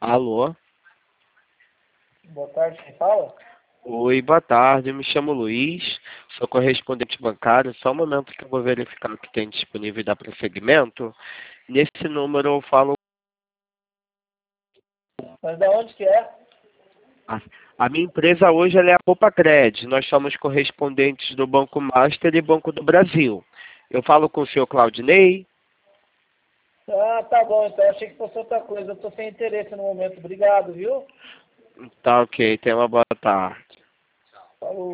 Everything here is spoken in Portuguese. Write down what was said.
Alô? Boa tarde, quem fala? Oi, boa tarde. Eu me chamo Luiz, sou correspondente bancário. Só um momento que eu vou verificar o que tem disponível para prosseguimento. Nesse número eu falo. Mas da onde que é? A a minha empresa hoje ela é a Copacred. Nós somos correspondentes do Banco Master e Banco do Brasil. Eu falo com o senhor Claudinei. Ah, tá bom, então achei que fosse outra coisa. Eu tô sem interesse no momento. Obrigado, viu? Tá ok, tenha uma boa tarde. Falou.